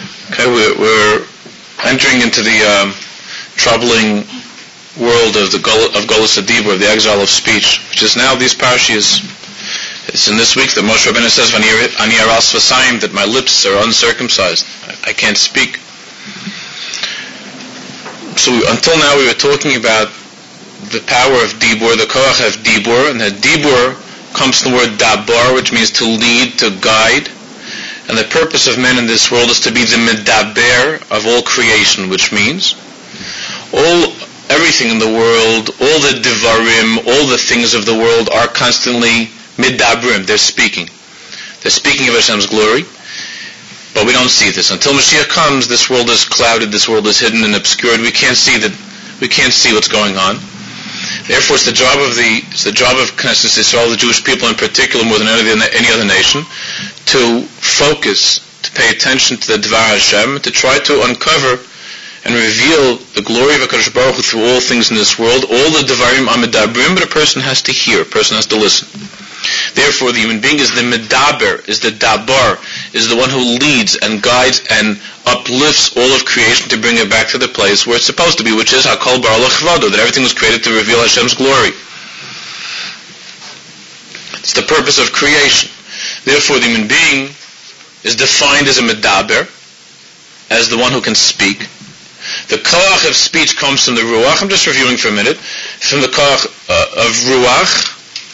Okay, we're entering into the troubling world of Golus HaDibur, of the exile of speech, which is now these parashas. It's in this week that Moshe Rabbeinu says, "Ani aras v'sayim," that my lips are uncircumcised. I can't speak. So until now we were talking about the power of Dibur, the koach of Dibur, and that Dibur comes from the word dabar, which means to lead, to guide. And the purpose of men in this world is to be the medaber of all creation, which means everything in the world, all the divarim, all the things of the world are constantly midabrim. They're speaking. They're speaking of Hashem's glory, but we don't see this. Until Mashiach comes, this world is clouded, this world is hidden and obscured. We can't see what's going on. Therefore, it's the job of Knesset Yisrael, the Jewish people in particular, more than any other nation, to focus, to pay attention to the Dvar Hashem, to try to uncover and reveal the glory of HaKadosh Baruch Hu through all things in this world. All the Devarim are medabrim, but a person has to hear, a person has to listen. Therefore, the human being is the medaber, is the dabar, is the one who leads and guides and uplifts all of creation to bring it back to the place where it's supposed to be, which is Hakol Bar Lachvado, that everything was created to reveal Hashem's glory. It's the purpose of creation. Therefore, the human being is defined as a medaber, as the one who can speak. The koach of speech comes from the ruach. I'm just reviewing for a minute. From the koach of ruach.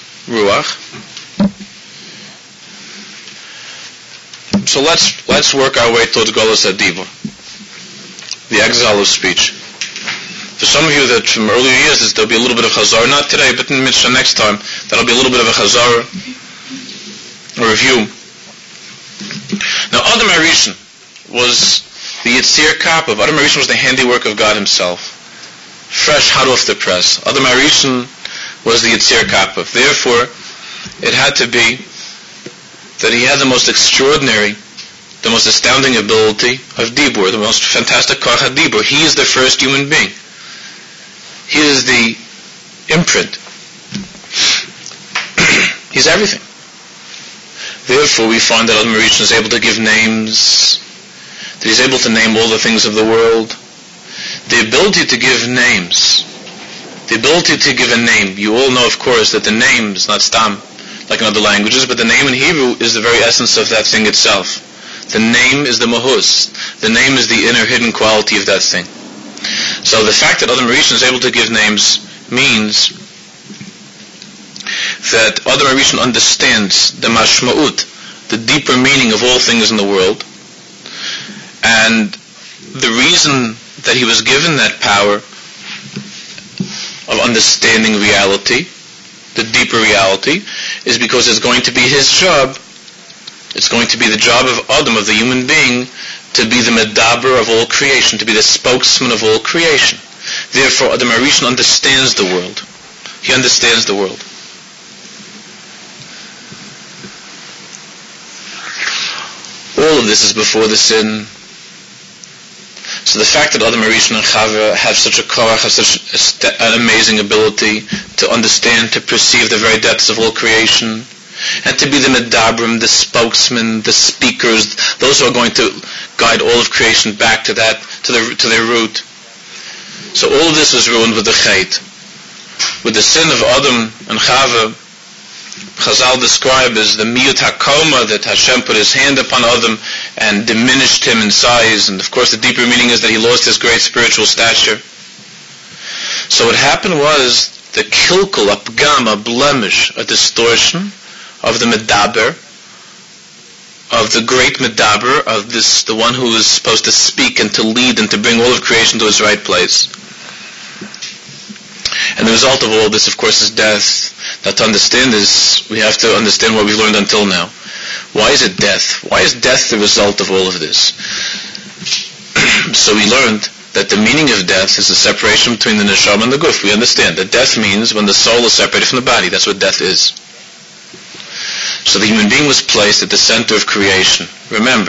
So let's work our way towards Golus HaDibur, the exile of speech. For some of you that from earlier years, there'll be a little bit of chazar, not today, but in Mitzvah next time, that'll be a little bit of a chazar, a review. Now, Adam HaRishon was the Yitzir Kapav. Adam HaRishon was the handiwork of God Himself, fresh, hot off the press. Adam HaRishon was the Yitzir Kapav. Therefore, it had to be that he had the most extraordinary, the most astounding ability of Dibur, the most fantastic koach HaDibur. He is the first human being. He is the imprint. He's everything. Therefore, we find that Adam HaRishon is able to give names, that he's able to name all the things of the world. The ability to give names, the ability to give a name. You all know, of course, that the name is not stam, like in other languages, but the name in Hebrew is the very essence of that thing itself. The name is the mahus. The name is the inner hidden quality of that thing. So the fact that Adam HaRishon is able to give names means that Adam HaRishon understands the mashma'ut, the deeper meaning of all things in the world. And the reason that he was given that power of understanding reality, the deeper reality, is because it's going to be his job, it's going to be the job of Adam, of the human being, to be the medaber of all creation, to be the spokesman of all creation. Therefore, Adam HaRishon understands the world. He understands the world. All of this is before the sin. So the fact that Adam HaRishon and Chava have such a koach, have such an amazing ability to understand, to perceive the very depths of all creation, and to be the medabrim, the spokesmen, the speakers, those who are going to guide all of creation back to that, to their root. So all of this was ruined with the chait. With the sin of Adam and Chava, Chazal describe as the miyut hakoma, that Hashem put His hand upon Adam and diminished him in size, and of course the deeper meaning is that he lost his great spiritual stature. So what happened was the kilkul, a pgam, a blemish, a distortion of the medaber, of the great medaber, of this, the one who is supposed to speak and to lead and to bring all of creation to its right place. And the result of all this, of course, is death. Now, to understand this, we have to understand what we've learned until now. Why is it death? Why is death the result of all of this? So we learned that the meaning of death is the separation between the neshama and the guf. We understand that death means when the soul is separated from the body. That's what death is. So the human being was placed at the center of creation. Remember,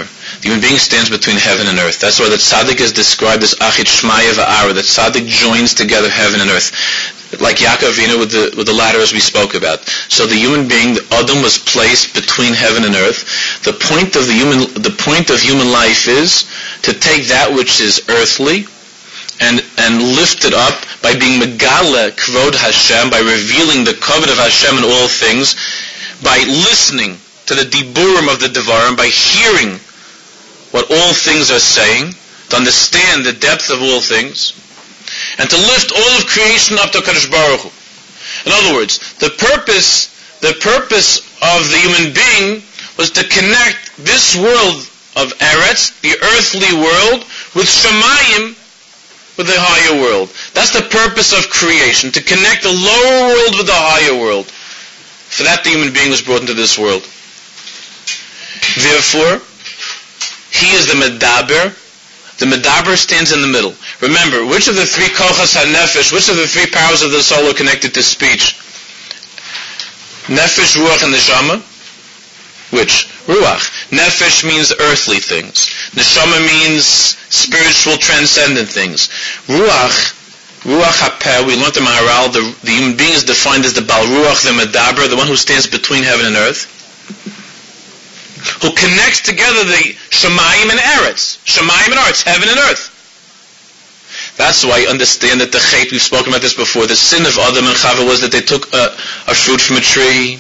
The human being stands between heaven and earth. That's why the tzaddik is described as achit shmaya v'ara. The tzaddik joins together heaven and earth, like Yaakov Avinu with the ladder as we spoke about. So the human being, the Adam, was placed between heaven and earth. The point of human life is to take that which is earthly and lift it up by being megala kvod Hashem, by revealing the kavod of Hashem in all things, by listening to the diburim of the devarim, by hearing what all things are saying, to understand the depth of all things, and to lift all of creation up to Kadosh Baruch Hu. In other words, the purpose of the human being was to connect this world of Eretz, the earthly world, with Shemayim, with the higher world. That's the purpose of creation, to connect the lower world with the higher world. For that the human being was brought into this world. Therefore, he is the Medaber. The Medaber stands in the middle. Remember, which of the three kochas ha-nefesh, which of the three powers of the soul are connected to speech? Nefesh, Ruach, and Neshama? Which? Ruach. Nefesh means earthly things. Neshama means spiritual, transcendent things. Ruach ha-peh, we learned in Maharal, the human being is defined as the Bal Ruach, the Medaber, the one who stands between heaven and earth, who connects together the Shemayim and Eretz. Shemayim and Eretz, heaven and earth. That's why I understand that the Chet, we've spoken about this before, the sin of Adam and Chava was that they took a fruit from a tree.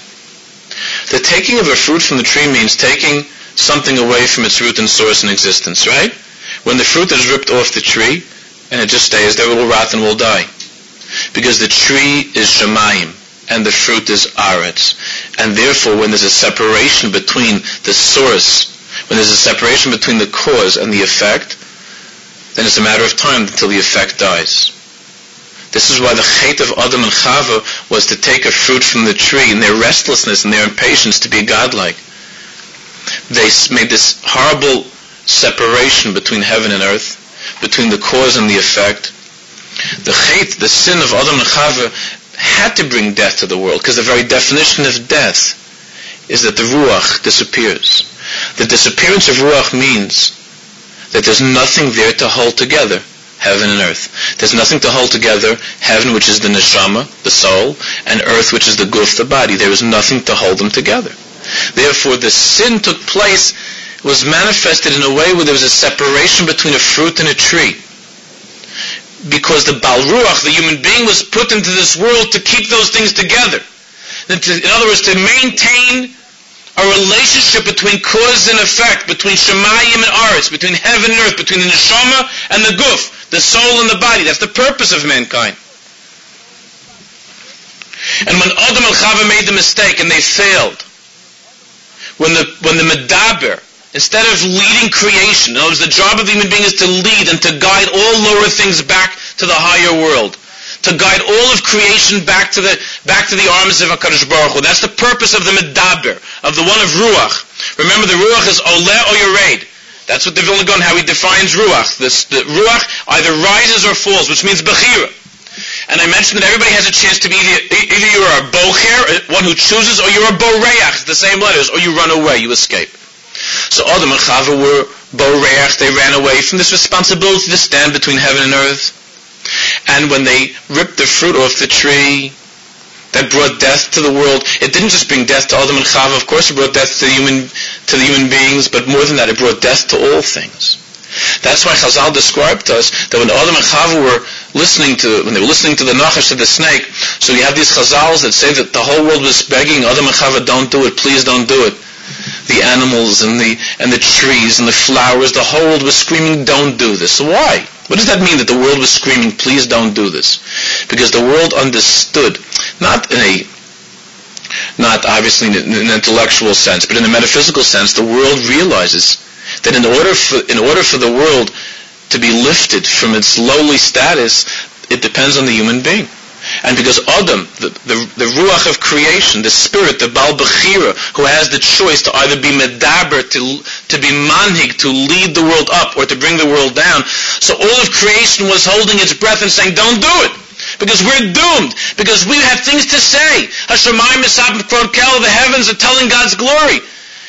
The taking of a fruit from the tree means taking something away from its root and source and existence, right? When the fruit is ripped off the tree, and it just stays there, it will rot and will die. Because the tree is Shemayim, and the fruit is Aretz. And therefore, when there's a separation between the source, when there's a separation between the cause and the effect, then it's a matter of time until the effect dies. This is why the Chet of Adam and Chava was to take a fruit from the tree, in their restlessness and their impatience to be godlike. They made this horrible separation between heaven and earth, between the cause and the effect. The Chet, the sin of Adam and Chava, had to bring death to the world, because the very definition of death is that the Ruach disappears. The disappearance of Ruach means that there's nothing there to hold together heaven and earth. There's nothing to hold together heaven, which is the neshama, the soul, and earth, which is the guf, the body. There is nothing to hold them together. Therefore, the sin took place, was manifested in a way where there was a separation between a fruit and a tree. Because the Bal Ruach, the human being, was put into this world to keep those things together. In other words, to maintain a relationship between cause and effect, between Shemayim and Aretz, between heaven and earth, between the neshama and the guf, the soul and the body. That's the purpose of mankind. And when Adam and Chava made the mistake and they failed, when the Medaber, instead of leading creation, in other words, the job of the human being is to lead and to guide all lower things back to the higher world, to guide all of creation back to the arms of HaKadosh Baruch Hu. That's the purpose of the Medaber, of the one of Ruach. Remember, the Ruach is Oleh or Yered. That's what the Vilna Gaon, how he defines Ruach. The Ruach either rises or falls, which means Bechira. And I mentioned that everybody has a chance to be either you're a Bocher, one who chooses, or you're a Boreach, the same letters, or you run away, you escape. So Adam and Chava were Boreach, they ran away from this responsibility to stand between heaven and earth. And when they ripped the fruit off the tree, that brought death to the world. It didn't just bring death to Adam and Chava. Of course, it brought death to the human beings, but more than that, it brought death to all things. That's why Chazal described to us that when Adam and Chava were listening to the Nachash, to the snake, so you have these Chazals that say that the whole world was begging Adam and Chava, don't do it, please don't do it. The animals and the trees and the flowers, the whole world was screaming, don't do this. So why? What does that mean that the world was screaming, please don't do this? Because the world understood, not obviously in an intellectual sense, but in a metaphysical sense, the world realizes that in order for the world to be lifted from its lowly status, it depends on the human being. And because Adam, the Ruach of creation, the spirit, the Bal Bechira, who has the choice to either be Medaber, to be Manhig, to lead the world up, or to bring the world down, so all of creation was holding its breath and saying, don't do it, because we're doomed, because we have things to say. Hashemayim Misab Krod Kel, the heavens are telling God's glory.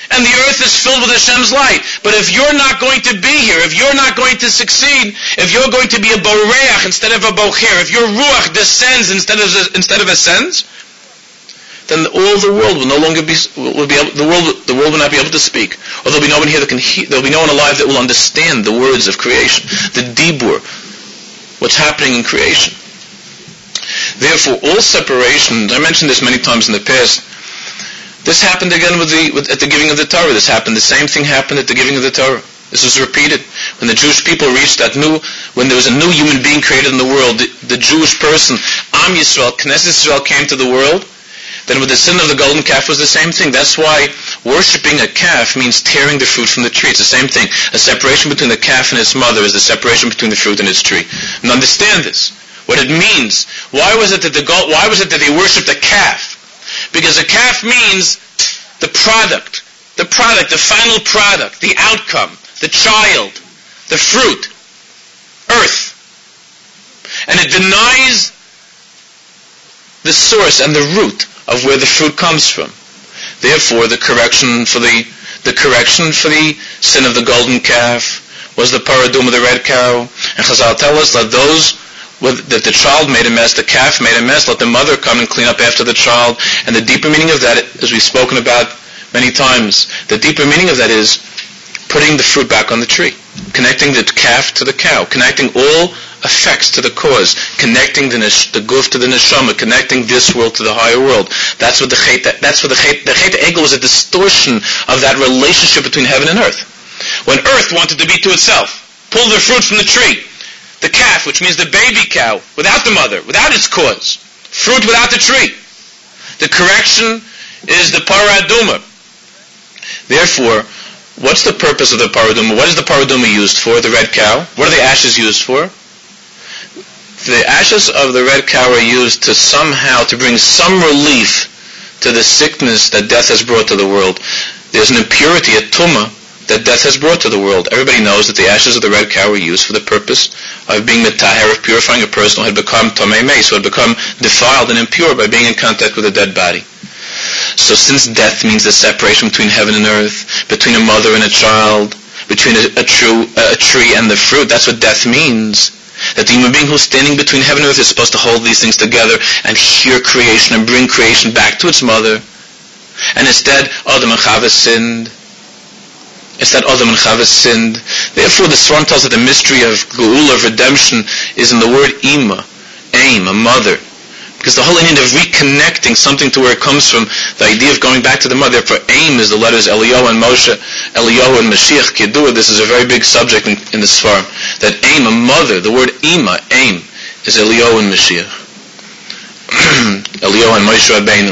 and the earth is filled with Hashem's light. But if you're not going to be here, if you're not going to succeed, if you're going to be a boreach instead of a bocher, if your ruach descends instead of ascends, then all the world will no longer be able, the world will not be able to speak. Or there'll be no one here that can hear, there'll be no one alive that will understand the words of creation, the dibur, what's happening in creation. Therefore, all separations, I mentioned this many times in the past, this happened again at the giving of the Torah. This happened, the same thing happened at the giving of the Torah. This was repeated. When the Jewish people reached when there was a new human being created in the world, the Jewish person, Am Yisrael, Knesset Yisrael came to the world, then with the sin of the golden calf was the same thing. That's why worshipping a calf means tearing the fruit from the tree. It's the same thing. A separation between the calf and its mother is the separation between the fruit and its tree. And understand this. What it means. Why was it that they worshipped a calf? Because a calf means the product, the final product, the outcome, the child, the fruit, earth. And it denies the source and the root of where the fruit comes from. Therefore, the correction for the sin of the golden calf was the paradum of the red cow. And Chazal tell us that that the child made a mess, the calf made a mess, let the mother come and clean up after the child. And the deeper meaning of that, as we've spoken about many times, the deeper meaning of that is putting the fruit back on the tree, connecting the calf to the cow, connecting all effects to the cause, connecting the guf to the neshama, connecting this world to the higher world. That's what the chet egel was, a distortion of that relationship between heaven and earth. When earth wanted to be to itself, pull the fruit from the tree, the calf, which means the baby cow, without the mother, without its cause, fruit without the tree. The correction is the paraduma. Therefore, what's the purpose of the paraduma? What is the paraduma used for, the red cow? What are the ashes used for? The ashes of the red cow are used to bring some relief to the sickness that death has brought to the world. There's an impurity, a tumah, that death has brought to the world. Everybody knows that the ashes of the red cow were used for the purpose of being metaher, of purifying a person who had become tomei meis, who had become defiled and impure by being in contact with a dead body. So since death means the separation between heaven and earth, between a mother and a child, between a tree and the fruit, that's what death means. That the human being who's standing between heaven and earth is supposed to hold these things together and hear creation and bring creation back to its mother. And instead, Adam and Chava sinned. Therefore, the Swarm tells that the mystery of Geula, of redemption, is in the word Ima, aim, a mother. Because the whole idea of reconnecting something to where it comes from, the idea of going back to the mother. Therefore, aim is the letters Eliyahu and Moshe, Eliyahu and Mashiach, Kedua. This is a very big subject in the Swarm. That aim, a mother, the word Ima, aim, is Eliyahu and Mashiach. Eliyahu and Moshe Rabbeinu.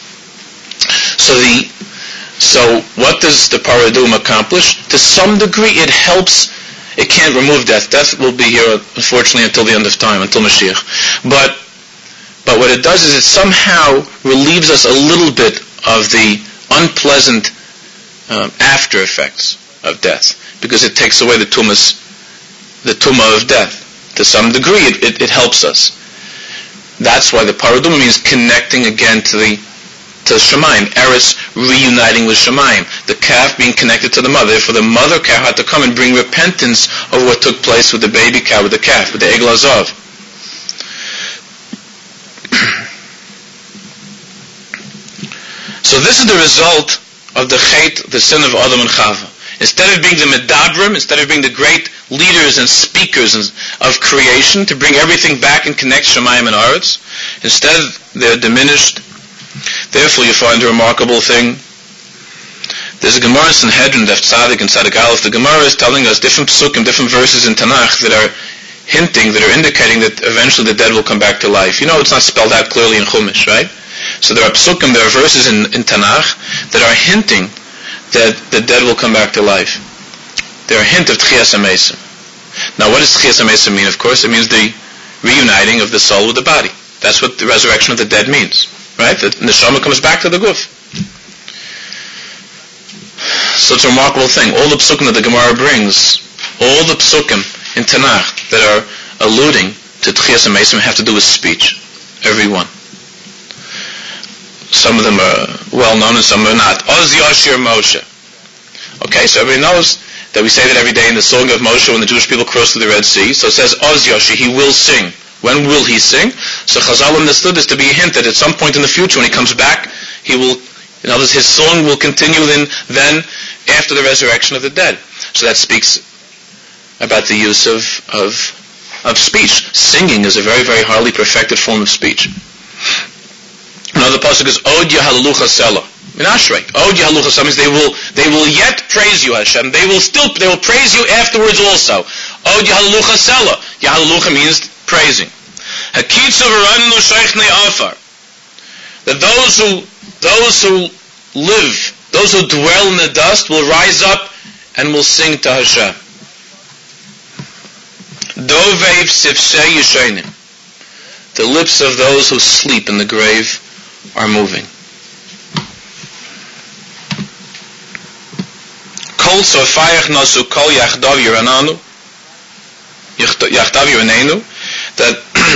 So what does the paradum accomplish? To some degree it helps. It can't remove death. Death will be here, unfortunately, until the end of time, until Mashiach. But what it does is it somehow relieves us a little bit of the unpleasant after effects of death, because it takes away the tumah of death. To some degree it helps us. That's why the paradum means connecting again to Shemaim, Eretz reuniting with Shemaim, the calf being connected to the mother. Therefore, the mother cow had to come and bring repentance of what took place with the baby cow, with the calf, with the Egel Azov. So this is the result of the chet, the sin of Adam and Chava. Instead of being the medabrim, instead of being the great leaders and speakers of creation to bring everything back and connect Shemaim and Eretz, instead they're diminished. Therefore, you find a remarkable thing. There's a Gemara in Sanhedrin, Daf Tzadik and Tzadik Aleph. The Gemara is telling us different psukim, different verses in Tanakh that are indicating that eventually the dead will come back to life. You know, it's not spelled out clearly in Chumash, right? So there are psukim, there are verses in Tanakh that are hinting that the dead will come back to life. They're a hint of Tchias HaMesim. Now, what does Tchias HaMesim mean? Of course, it means the reuniting of the soul with the body. That's what the resurrection of the dead means. Right? The neshama comes back to the guf. So it's a remarkable thing. All the psukim that the Gemara brings, all the psukim in Tanakh that are alluding to Tchias HaMesim have to do with speech. Every one. Some of them are well known and some are not. Oz Yashir Moshe. Okay, so everybody knows that we say that every day in the song of Moshe when the Jewish people cross through the Red Sea. So it says, Oz Yoshi, he will sing. When will he sing? So Chazal understood this to be a hint that at some point in the future when he comes back, he will, in other words, his song will continue then after the resurrection of the dead. So that speaks about the use of speech. Singing is a very, very highly perfected form of speech. Another pasuk is Od Yahalucha Sela. In Ashrei. Od Yahalucha Sela means they will yet praise you, Hashem. They will praise you afterwards also. Od Yahalucha Sela. Yahalucha means praising. Hakitzu v'raninu sheichne afar. That those who live, those who dwell in the dust will rise up and will sing to Hashem. Dovev sifsei yishaynim. The lips of those who sleep in the grave are moving. Kol sofayach nasu kol yachdav yirananu. Yachdav yiranenu. That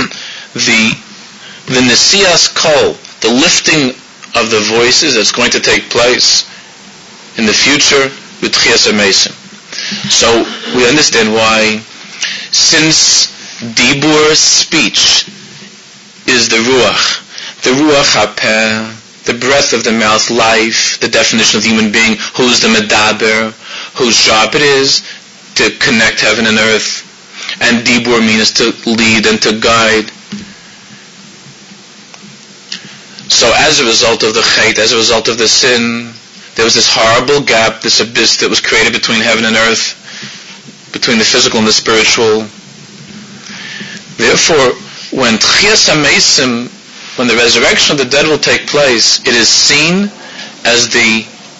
the Nesias Kol, the lifting of the voices that's going to take place in the future with Tchias HaMesim. So we understand why, since Dibur, speech, is the Ruach HaPeh, the breath of the mouth, life, the definition of the human being, who's the Medaber, whose job it is to connect heaven and earth, and Dibur means to lead and to guide. So as a result of the Chet, as a result of the sin, there was this horrible gap, this abyss that was created between heaven and earth, between the physical and the spiritual. Therefore, when Tchias HaMesim, when the resurrection of the dead will take place, it is seen as the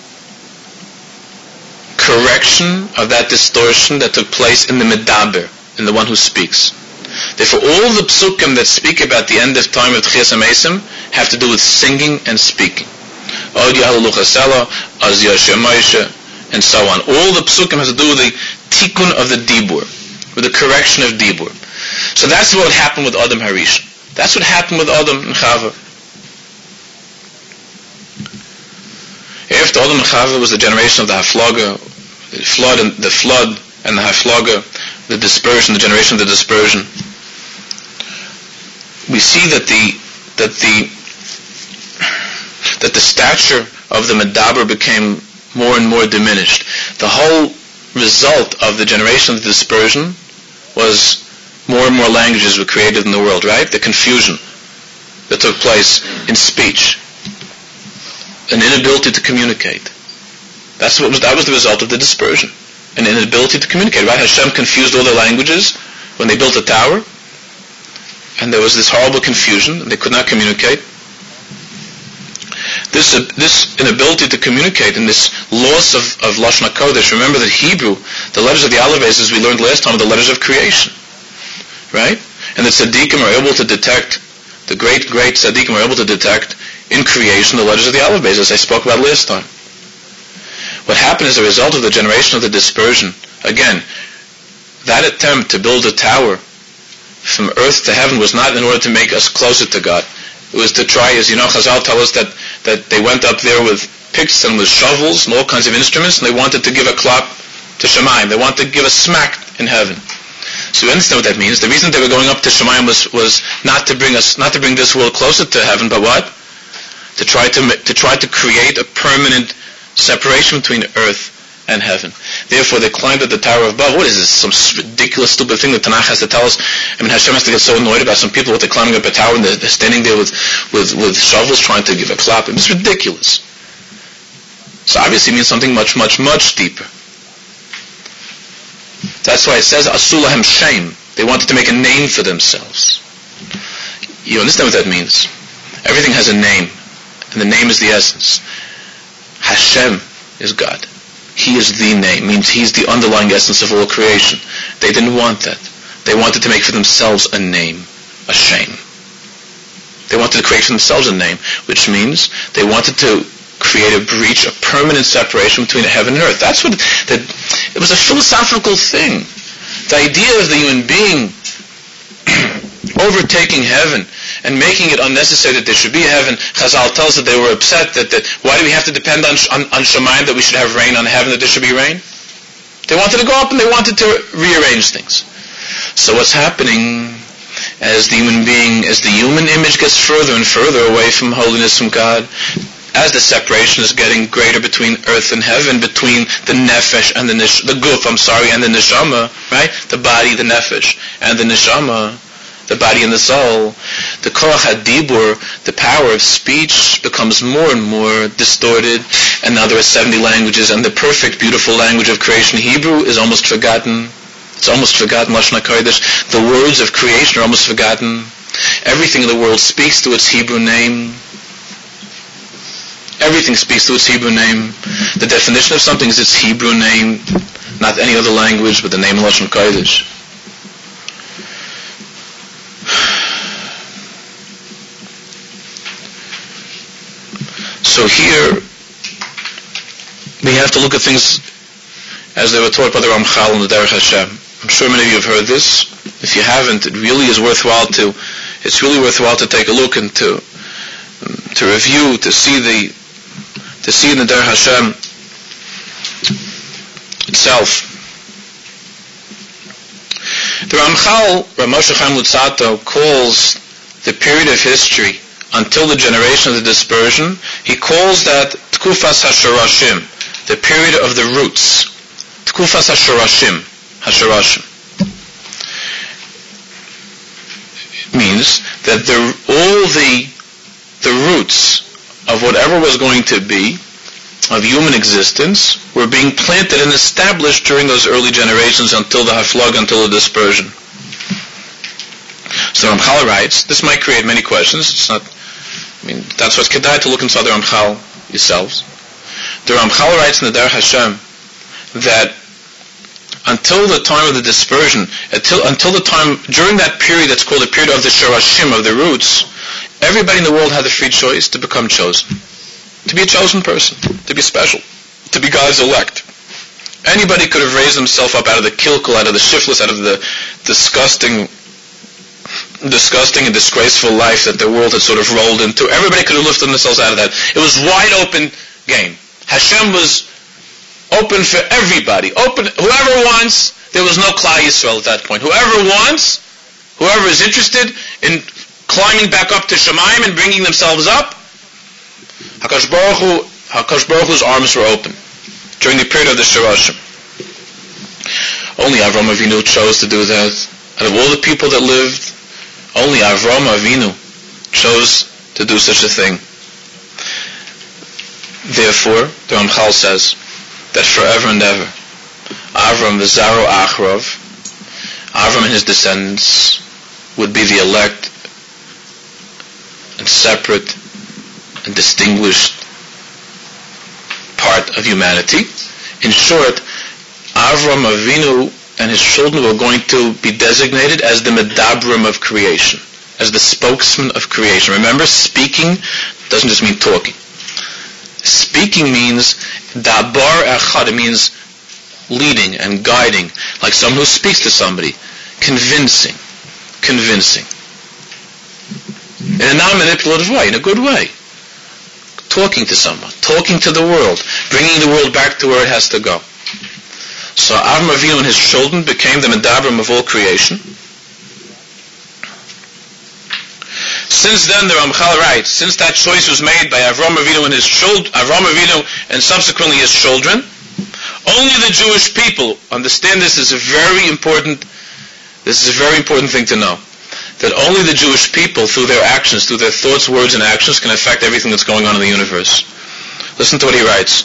correction of that distortion that took place in the Medaber, in the one who speaks. Therefore, all the psukim that speak about the end of time of Tchias HaMesim have to do with singing and speaking. Od Yahalucha Sela, Az Yoshe Moshe, and so on. All the psukim have to do with the tikkun of the Dibur, with the correction of Dibur. So that's what happened with Adam Harishon. That's what happened with Adam and Chava. After Adam and Chava was the generation of the Haflaga, the flood and the Haflaga, the dispersion, the generation of the dispersion. We see that the stature of the Medaber became more and more diminished. The whole result of the generation of the dispersion was more and more languages were created in the world, right? The confusion that took place in speech, an inability to communicate. That was the result of the dispersion, an inability to communicate. Right? Hashem confused all the languages when they built the tower, and there was this horrible confusion, and they could not communicate. This inability to communicate and this loss of Lashon HaKodesh. Remember that Hebrew, the letters of the Aleph, as we learned last time, are the letters of creation. Right? And the tzaddikim are able to detect, the great tzaddikim are able to detect in creation the letters of the Aleph, as I spoke about last time. What happened as a result of the generation of the dispersion, again, that attempt to build a tower from earth to heaven was not in order to make us closer to God. It was to try, as you know, Chazal tell us that they went up there with picks and with shovels and all kinds of instruments, and they wanted to give a klap to Shemayim. They wanted to give a smack in heaven. So we understand what that means. The reason they were going up to Shemayim was not to bring this world closer to heaven, but what? To try to create a permanent separation between earth and heaven. Therefore, they climbed at the Tower of Babel. What is this? Some ridiculous, stupid thing that Tanakh has to tell us? I mean, Hashem has to get so annoyed about some people, they're climbing up a tower and they're standing there with shovels trying to give a clap. It's ridiculous. So obviously it means something much, much, much deeper. That's why it says, Asulahem Shem. They wanted to make a name for themselves. You understand what that means? Everything has a name, and the name is the essence. Hashem is God. He is the name, means He's the underlying essence of all creation. They didn't want that. They wanted to make for themselves a name, a shame. They wanted to create for themselves a name, which means they wanted to create a breach, a permanent separation between heaven and earth. That's what it was a philosophical thing. The idea of the human being overtaking heaven and making it unnecessary that there should be a heaven. Chazal tells that they were upset that why do we have to depend on Shemayim that we should have rain, on heaven that there should be rain? They wanted to go up and they wanted to rearrange things. So what's happening as the human being, as the human image gets further and further away from holiness, from God, as the separation is getting greater between earth and heaven, between the nefesh and the guf, and the neshama, right? The body, the nefesh, and the neshama, the body and the soul, the koach hadibur, the power of speech, becomes more and more distorted, and now there are 70 languages, and the perfect, beautiful language of creation, Hebrew, is almost forgotten. It's almost forgotten, Lashon HaKodesh. The words of creation are almost forgotten. Everything in the world speaks to its Hebrew name. Everything speaks to its Hebrew name. The definition of something is its Hebrew name, not any other language, but the name of Lashon HaKodesh. So here, we have to look at things as they were taught by the Ramchal and the Derech Hashem. I'm sure many of you have heard this. If you haven't, it's really worthwhile to take a look and to review, to see in the Derech Hashem itself. The Ramchal, Rav Moshe Chaim Luzzatto, calls the period of history until the generation of the dispersion, he calls that Tkufas HaSharashim, the period of the roots. Tkufas HaSharashim. It means that all the roots of whatever was going to be of human existence were being planted and established during those early generations until the Haflag, until the dispersion. So Ramchal writes, this might create many questions. That's what's kedai to look inside the Ramchal yourselves. The Ramchal writes in the Derech Hashem that until the time of the dispersion, until the time, during that period that's called the period of the Sharashim, of the roots, everybody in the world had the free choice to become chosen. To be a chosen person, to be special, to be God's elect. Anybody could have raised himself up out of the kilkel, out of the shiftless, out of the disgusting and disgraceful life that the world had sort of rolled into. Everybody could have lifted themselves out of that. It was wide open game. Hashem was open for everybody. Open, whoever wants. There was no Klal Yisrael at that point. Whoever wants, whoever is interested in climbing back up to Shemayim and bringing themselves up, HaKadosh Baruch Hu's arms were open during the period of the Shirashim. Only Avram Avinu chose to do that. Out of all the people that lived, only Avram Avinu chose to do such a thing. Therefore, the Ramchal says that forever and ever, Avram v'zaro achrav, Avram and his descendants would be the elect and separate and distinguished part of humanity. In short, Avram Avinu and his children were going to be designated as the medabrim of creation, as the spokesman of creation. Remember, speaking doesn't just mean talking. Speaking means dabar echad. It means leading and guiding, like someone who speaks to somebody, convincing, in a non-manipulative way, in a good way. Talking to someone, talking to the world, bringing the world back to where it has to go. So Avram Avinu and his children became the medabrim of all creation. Since then, the Ramchal writes, since that choice was made by Avram Avinu and his children, Avram Avinu and subsequently his children, only the Jewish people, understand this is a very important thing to know, that only the Jewish people, through their actions, through their thoughts, words, and actions, can affect everything that's going on in the universe. Listen to what he writes.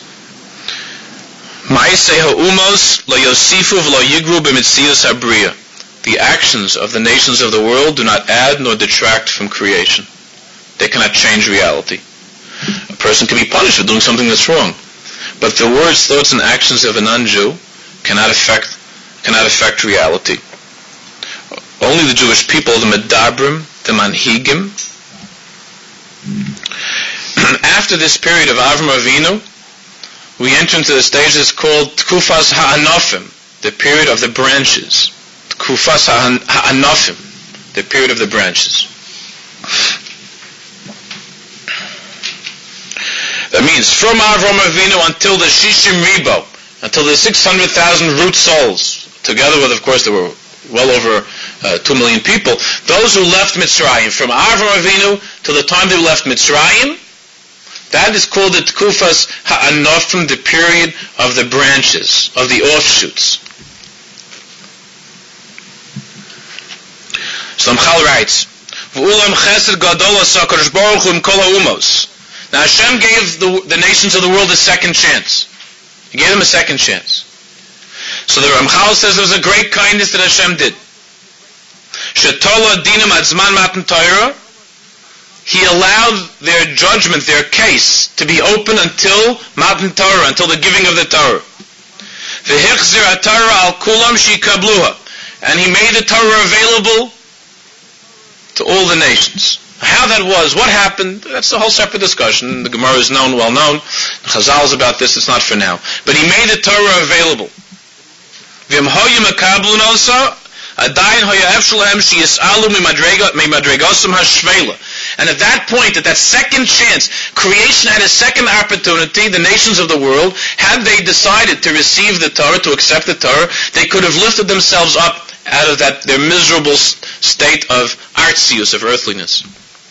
The actions of the nations of the world do not add nor detract from creation. They cannot change reality. A person can be punished for doing something that's wrong, but the words, thoughts, and actions of a non-Jew cannot affect reality. Only the Jewish people, the medabrim, the manhigim. After this period of Avram Avinu, we enter into the stage that's called Tkufas Ha'anofim, the period of the branches. Tkufas Ha'anofim, the period of the branches. That means from Avram Avinu until the Shishim Ribo, until the 600,000 root souls, together with, of course, there were well over 2 million people, those who left Mitzrayim, from Avram Avinu till the time they left Mitzrayim, that is called the Tkufas Ha'anofim, the period of the branches, of the offshoots. So Ramchal writes, V'ulam chesed gadol HaKadosh Baruch Hu im kol ha'umos. Now Hashem gave the nations of the world a second chance. He gave them a second chance. So the Ramchal says there was a great kindness that Hashem did. Shetola dinam ad zman matan Torah. He allowed their judgment, their case, to be open until matan Torah, until the giving of the Torah. V'hichzir ha-Torah al kulam shikabluha. And He made the Torah available to all the nations. How that was, what happened, that's a whole separate discussion. The Gemara is well known. The Chazal is about this, it's not for now. But He made the Torah available. And at that point, at that second chance, creation had a second opportunity. The nations of the world, had they decided to receive the Torah, to accept the Torah, they could have lifted themselves up out of that their miserable state of artsius, of earthliness.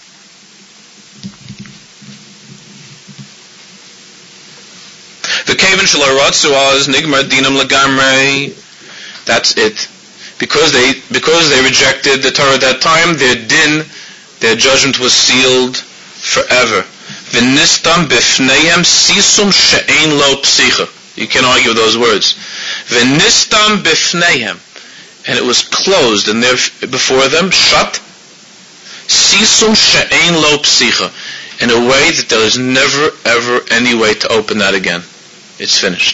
That's it. Because they rejected the Torah at that time, their din, their judgment was sealed forever. V'nistam b'fneihem sisum she'ein lo psicha. You can't argue those words. V'nistam b'fneihem. And it was closed and before them, shut. Sisum she'ein lo psicha. In a way that there is never ever any way to open that again. It's finished.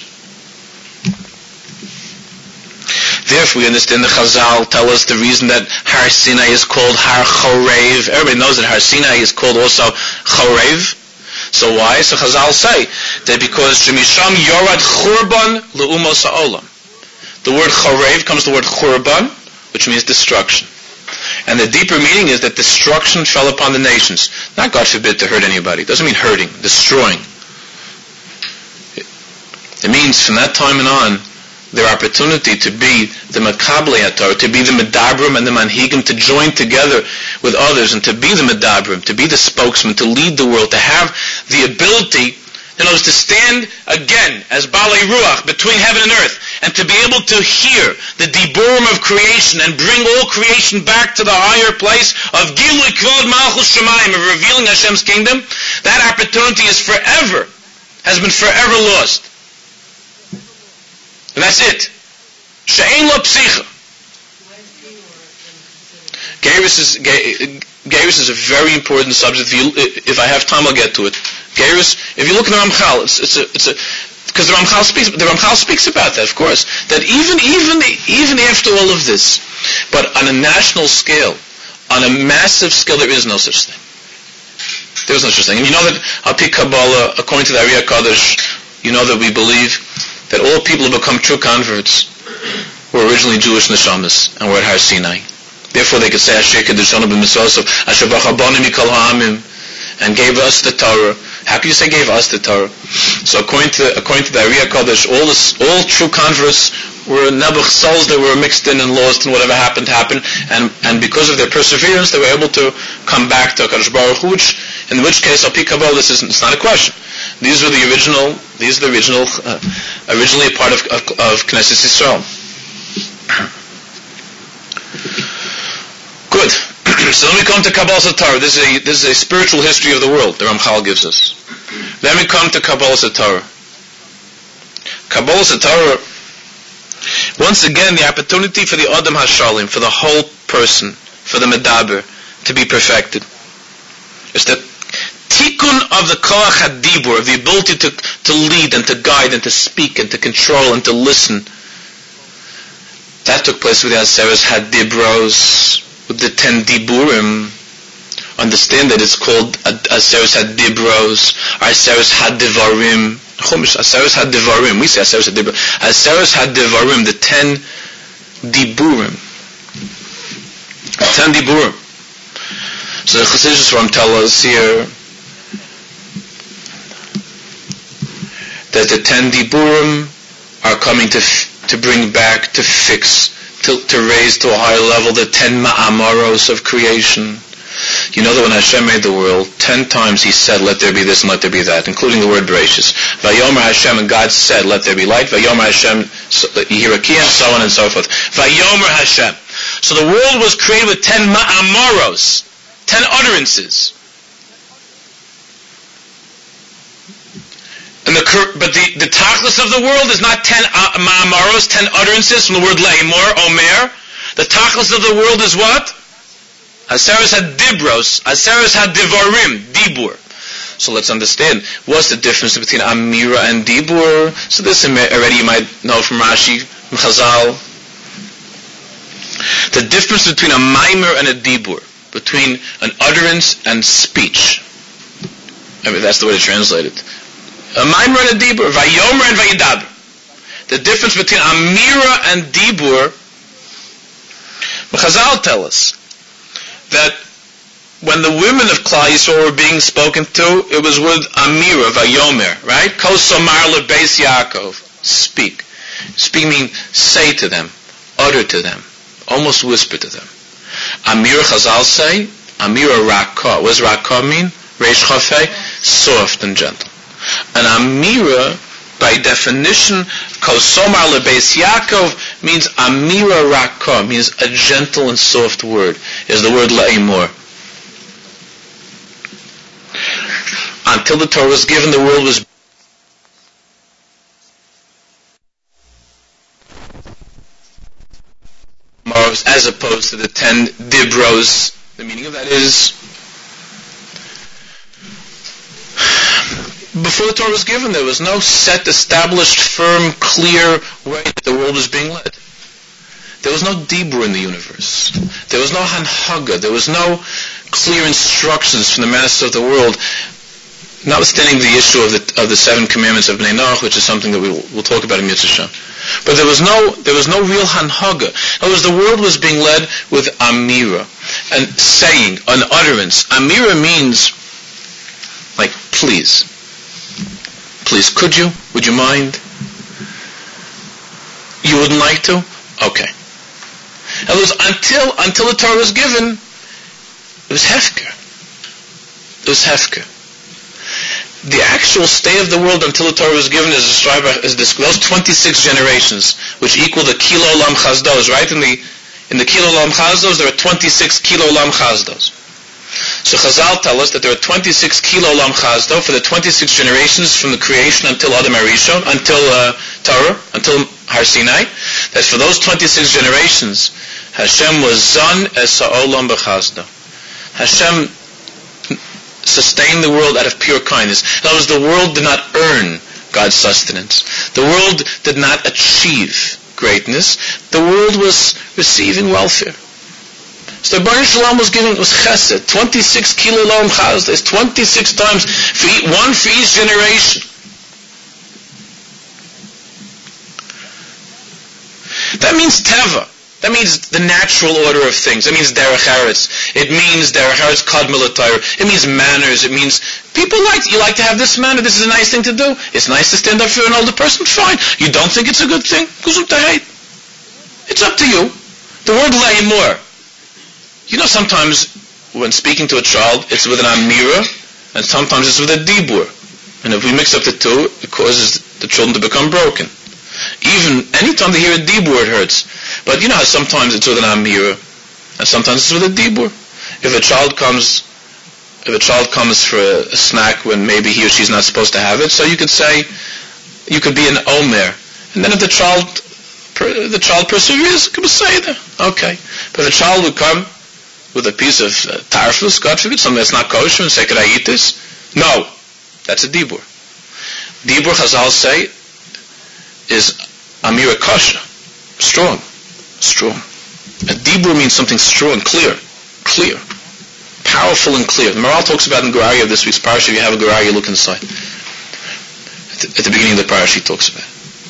Therefore, we understand the Chazal tell us the reason that Har Sinai is called Har Chorev. Everybody knows that Har Sinai is called also Chorev. So why? So Chazal say that because Shemisham Yorad Churban Le'umos Ha'olam. The word Chorev comes from the word Churban, which means destruction. And the deeper meaning is that destruction fell upon the nations. Not, God forbid, to hurt anybody. It doesn't mean hurting, destroying. It means from that time and on, their opportunity to be the Makablei HaTorah, to be the Medabrim and the Manhigim, to join together with others and to be the Medabrim, to be the spokesman, to lead the world, to have the ability, to stand again as Balei Ruach between heaven and earth, and to be able to hear the Diburim of creation and bring all creation back to the higher place of Gilui Kvod Malchus Shemayim, of revealing Hashem's kingdom. That opportunity has been forever lost. And that's it. She'ein lo psicha. Geirus is a very important subject. If I have time, I'll get to it. Geirus, if you look in the Ramchal, because the Ramchal speaks about that, of course. That even after all of this, but on a national scale, on a massive scale, there is no such thing. There is no such thing. And you know that Al-Pi Kabbalah, according to the Ari HaKadosh, you know that we believe that all people who become true converts were originally Jewish neshamas and were at Har Sinai. Therefore they could say Asher Kedushaну b'Misosav, Asher B'Chabanu Mikol Ha'amim, and gave us the Torah. How can you say gave us the Torah? So according to the Ari HaKadosh, all true converts were Nebuch souls that were mixed in and lost, and whatever happened, and because of their perseverance, they were able to come back to HaKadosh Baruch Hu, in which case, Al-Pi Kabbalah, it's not a question. These are originally a part of Knesset Yisrael. Good. So then we come to Kabbalas HaTorah. This is a spiritual history of the world, the Ramchal gives us. Then we come to Kabbalas HaTorah. Kabbalas HaTorah, once again, the opportunity for the Adam HaShalim, for the whole person, for the Medaber, to be perfected. It's the tikkun of the koach hadibur, of the ability to lead and to guide and to speak and to control and to listen. That took place with the Aseres Hadibros, with the 10 Diburim. Understand that it's called Aseres Hadibros, or Aseres Hadivarim. Chumash, Aseres Hadivarim. We say Aseres Hadibros. Aseres Hadivarim, the 10 Diburim. 10 Diburim. So the Chassidus Ram tell us here that the 10 Diburim are coming to bring back, to fix, to raise to a higher level the 10 Ma'amaros of creation. You know that when Hashem made the world, 10 times He said, let there be this and let there be that, including the word Bereshis. Vayomer Hashem, and God said, let there be light. Vayomer Hashem, Yihirakia, and so on and so forth. Vayomer Hashem. So the world was created with 10 Ma'amaros, 10 utterances. But the tachlis of the world is not 10 ma'amaros, 10 utterances from the word le'imor, omer. The tachlis of the world is what? Aseres ha-dibros, Aseres ha-divarim, dibur. So let's understand, what's the difference between amira and dibur? So this already you might know from Rashi, from Chazal. The difference between a maimer and a dibur, between an utterance and speech. I mean, that's the way to translate it. A maimer and a dibur, vayomer and vayidaber. The difference between amira and dibur, Chazal tell us that when the women of Klal Yisrael were being spoken to, it was with amira, vayomer, right? Kosomar lebeis Yaakov, speak. Speak means say to them, utter to them, almost whisper to them. Amira, Chazal say, amira rakah. What does rakah mean? Reish chafei, soft and gentle. An amira, by definition, kosomar lebeis Yaakov means amira rakah, means a gentle and soft word, is the word le'imor. Until the Torah was given, the world was as opposed to the 10 dibros. The meaning of that is, before the Torah was given, there was no set, established, firm, clear way that the world was being led. There was no dibur in the universe. There was no hanhaga. There was no clear instructions from the master of the world, notwithstanding the issue of the 7 commandments of Bnei Noach, which is something that we'll talk about in Mitzvah. But there was no real hanhaga. In other words, the world was being led with amira, and saying, an utterance. Amira means, like, please, could you? Would you mind? You wouldn't like to? Okay. In other words, until the Torah was given, it was hefker. It was hefker. The actual state of the world until the Torah was given is described as those 26 generations, which equal the kilo olam chazdos, right? In the kilo olam chazdos, there are 26 kilo olam chazdos. So Chazal tell us that there are 26 kilo olam chazdo for the 26 generations from the creation until Adam HaRishon, until Torah, until Har Sinai, that for those 26 generations, Hashem was zan es ha'olam b'chazdo. Hashem sustained the world out of pure kindness. In other words, the world did not earn God's sustenance. The world did not achieve greatness. The world was receiving welfare. So the Baruch Shalom was chesed. 26 kilo olam chazda is 26 times, one for each generation. That means teva. That means the natural order of things. It means derech eretz. It means derech eretz kod milatayr. It means manners. It means you like to have this manner. This is a nice thing to do. It's nice to stand up for an older person. Fine. You don't think it's a good thing? It's up to you. The word le'imor. You know, sometimes when speaking to a child, it's with an amira, and sometimes it's with a dibur. And if we mix up the two, it causes the children to become broken. Even anytime they hear a dibur, it hurts. But you know how sometimes it's with an amira, and sometimes it's with a dibur. If a child comes for a snack when maybe he or she's not supposed to have it, so you could be an omer, and then if the child perseveres, it could be say that. Okay. But if a child would come with a piece of tarfus, God forbid, something that's not kosher, and say, could I eat this? No. That's a dibur. Dibur, Chazal say, is amira kosher. Strong. A dibur means something strong, clear. Powerful and clear. The Maral talks about in Gerarya of this week's parasha. If you have a Gerarya, look inside. At the beginning of the parasha, he talks about it.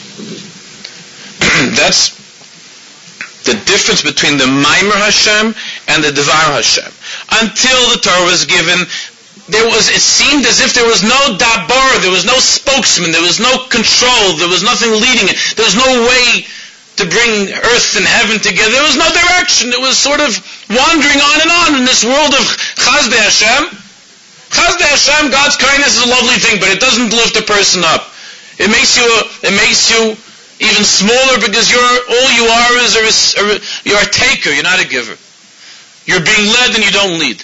That's the difference between the Maimer Hashem and the Devar Hashem. Until the Torah was given, it seemed as if there was no dabar, there was no spokesman, there was no control, there was nothing leading it, there was no way to bring earth and heaven together, there was no direction, it was sort of wandering on and on in this world of Chazdei Hashem. Chazdei Hashem, God's kindness is a lovely thing, but it doesn't lift a person up. It makes you even smaller because all you are is you're a taker, you're not a giver. You're being led and you don't lead.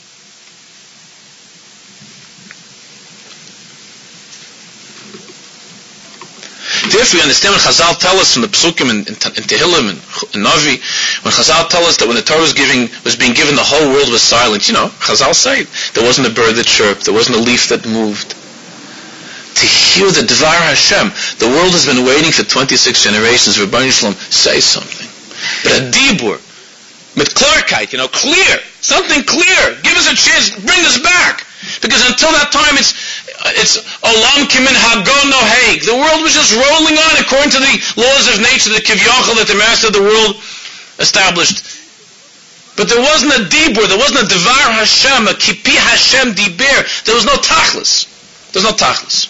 Therefore, we understand when Chazal tell us from the Psukim in Tehillim and Navi, when Chazal tell us that when the Torah was being given, the whole world was silent. Chazal say there wasn't a bird that chirped, there wasn't a leaf that moved. To hear the Dvar Hashem, the world has been waiting for 26 generations. Rebbeinu Shalom, say something. But a dibur, with clarkite, clear, something clear. Give us a chance, bring us back. Because until that time, it's olam kimin hagon no haig. The world was just rolling on according to the laws of nature, the kivyachal that the master of the world established. But there wasn't a dibur, there wasn't a Dvar Hashem, a kipi Hashem dibur. There was no tachlis. There's no tachlis.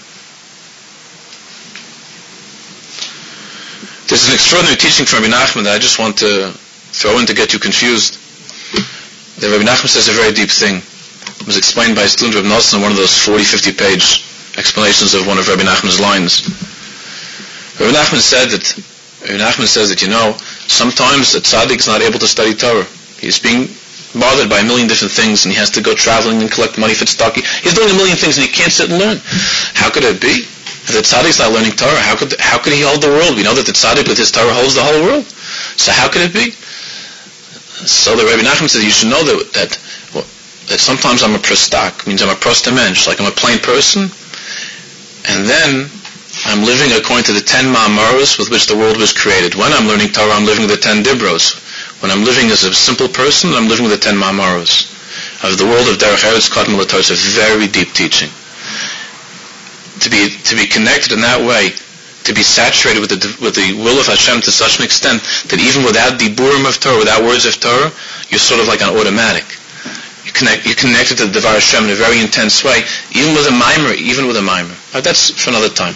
There's an extraordinary teaching from Rabbi Nachman that I just want to throw in to get you confused. The Rabbi Nachman says a very deep thing. It was explained by a student of Rabbi Nosson in one of those 40-50 page explanations of one of Rabbi Nachman's lines. Rabbi Nachman says that sometimes a tzaddik is not able to study Torah. He's being bothered by a million different things and he has to go traveling and collect money for tzedakah. He's doing a million things and he can't sit and learn. How could it be? If the tzaddik is not learning Torah, how could he hold the world? We know that the tzaddik with his Torah holds the whole world. So how could it be? So the Rabbi Nachman says you should know that sometimes I'm a prostak, means I'm a prosta-mensch, like I'm a plain person, and then I'm living according to the 10 ma'amaros with which the world was created. When I'm learning Torah, I'm living with the 10 dibros. When I'm living as a simple person, I'm living with the 10 ma'amaros. Of the world of Derech Eretz Kodma L'Torah, it's a very deep teaching. To be connected in that way, to be saturated with the will of Hashem to such an extent that even without diburim of Torah, without words of Torah, you're sort of like an automatic. You're connected to the Dvar Hashem in a very intense way, even with a mimer. But that's for another time.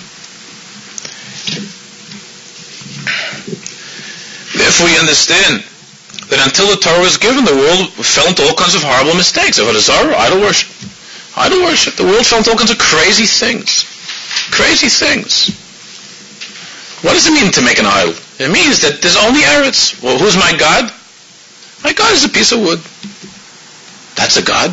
Therefore, we understand that until the Torah was given, the world fell into all kinds of horrible mistakes. Avodah Zarah, idol worship. The world fell into all kinds of crazy things. What does it mean to make an idol? It means that there's only Eretz. Well, who's my God? My God is a piece of wood. That's a God.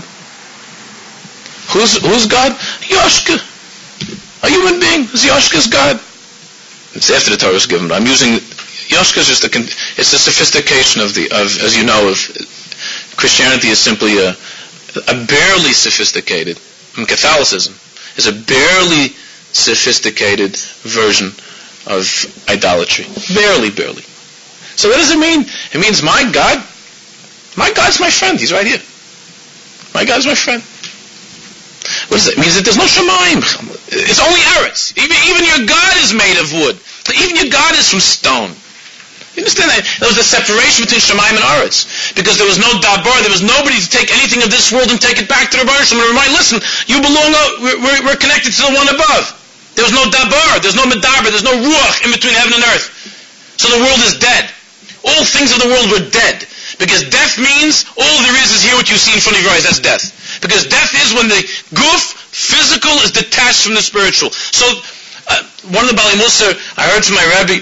Who's God? Yoshka. A human being. Is Yoshka's God? It's after the Torah is given. I'm using Yoshka is just it's a sophistication of as you know, of Christianity is simply a barely sophisticated. Catholicism is a barely sophisticated version of idolatry. Barely. So what does it mean? It means my God's my friend. He's right here. My God's my friend. What does it mean? It means that there's no Shemaim. It's only Eretz. Even your God is made of wood. Even your God is from stone. You understand that? There was a separation between Shemaim and Eretz. Because there was no Dabar, there was nobody to take anything of this world and take it back to the Rebbeinu Shalom and remind, listen, we're connected to the one above. There was no Dabar, there's no Medaber, there's no Ruach in between heaven and earth. So the world is dead. All things of the world were dead. Because death means all there is here what you see in front of your eyes. That's death. Because death is when the guf, physical, is detached from the spiritual. So, one of the Bali Musar, I heard from my Rebbe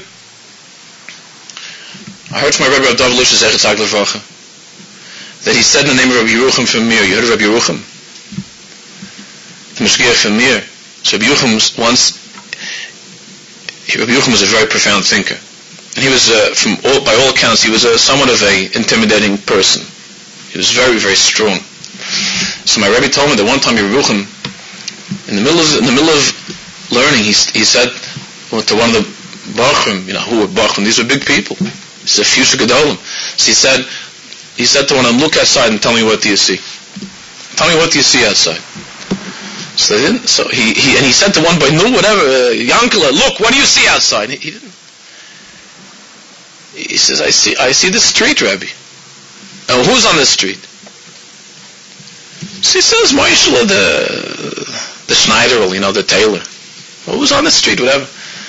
of Dov Lush Zechet Zag Levracha, that he said in the name of Rabbi Yerucham from Mir. You heard of Rabbi Yerucham? The Meshgiach from Mir. So Rabbi Yerucham was a very profound thinker. And he was, by all accounts, he was somewhat of a intimidating person. He was very, very strong. So my Rebbe told me that one time Yerucham, in the middle of learning, he said to one of the Bachrim, who were Bachrim, these were big people. He said, future Gedolim. So he said to one of them, look outside and tell me what do you see. Tell me what do you see outside. So he said to one boy, no, whatever, Yankala, look, what do you see outside? He didn't. He says, I see the street, Rebbe. And who's on the street? So he says, Moshe, the Schneider, the tailor, who was on the street, whatever.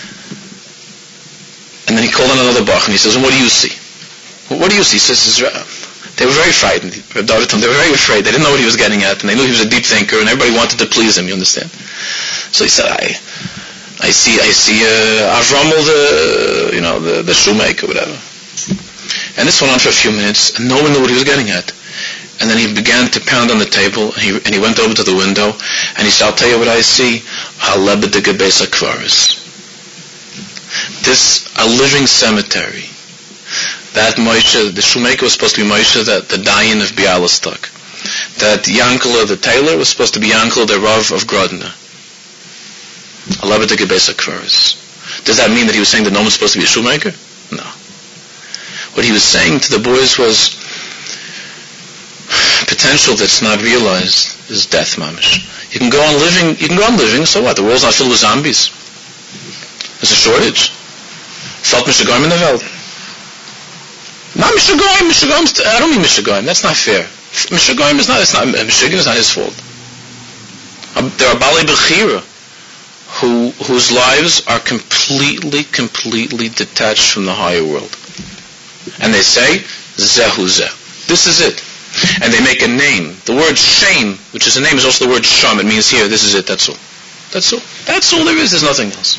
And then he called on another Bach, and he says, what do you see? What do you see? He says, they were very frightened. They were very afraid. They didn't know what he was getting at, and they knew he was a deep thinker, and everybody wanted to please him, you understand? So he said, I see Avramel, the shoemaker, whatever. And this went on for a few minutes, and no one knew what he was getting at. And then he began to pound on the table, and he went over to the window, and he said, I'll tell you what I see. This, a living cemetery. That Moshe, the shoemaker was supposed to be Moshe, the Dayan of Bialystok. That Yankele, the tailor, was supposed to be Yankele, the Rav of Grodno. Does that mean that he was saying that no one's supposed to be a shoemaker? No. What he was saying to the boys was, potential that's not realized is death, mamish. You can go on living, so what? The world's not filled with zombies. There's a shortage. Felt Mishagoyim in the world. Not Mishagoyim, I don't mean Mishagoyim, that's not fair. Mishagoyim is not his fault. There are Baalei Bechira whose lives are completely detached from the higher world. And they say, Zehu Zeh. This is it. And they make a name. The word shame, which is a name, is also the word sham. It means here, this is it, that's all. That's all. That's all there is, there's nothing else.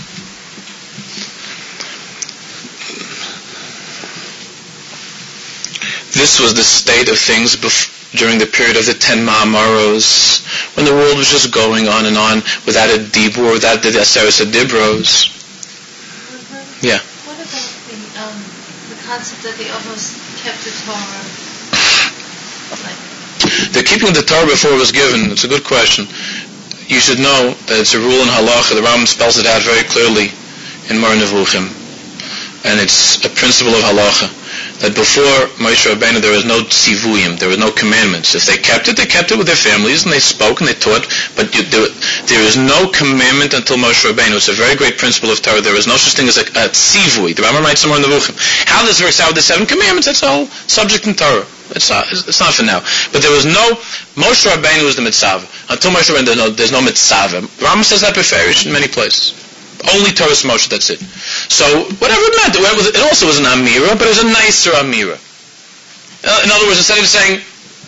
This was the state of things during the period of the 10 Ma'amaros, when the world was just going on and on without a dibur, without the Aseres HaDibros. Yeah. What about the concept that they almost kept the Torah? The keeping of the Torah before it was given, it's a good question. You should know that it's a rule in Halacha. The Rambam spells it out very clearly in Moreh Nevuchim. And it's a principle of Halacha that before Moshe Rabbeinu there was no tzivuyim, there were no commandments. If they kept it with their families and they spoke and they taught, but there is no commandment until Moshe Rabbeinu. It's a very great principle of Torah. There is no such thing as a tzivui. The Rambam writes somewhere in the Nevuchim. How does it work out with the 7 commandments? That's all subject in Torah. It's not for now. But there was no, Moshe Rabbeinu was the mitzvah. Until Moshe Rabbeinu there's no mitzvah. Rambam says that beferish in many places. Only Torah Moshe, that's it. So, whatever it meant, it also was an Amira, but it was a nicer Amira. In other words, instead of saying,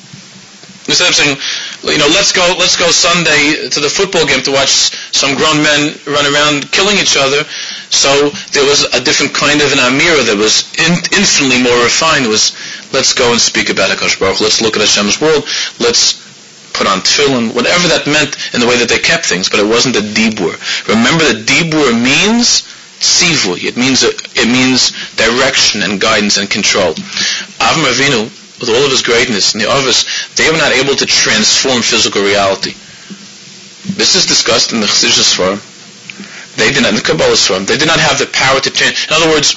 let's go Sunday to the football game to watch some grown men run around killing each other, so there was a different kind of an Amira that was infinitely more refined. It was, let's go and speak about HaKadosh Baruch Hu, let's look at Hashem's world, let's put on tefillin, whatever that meant in the way that they kept things, but it wasn't a dibur. Remember that dibur means tzivui. It means direction and guidance and control. Avram Avinu, with all of his greatness and the others, they were not able to transform physical reality. This is discussed in the Chassidus Sfarim. They did not, in the Kabbalah Sfarim, they did not have the power to change. In other words,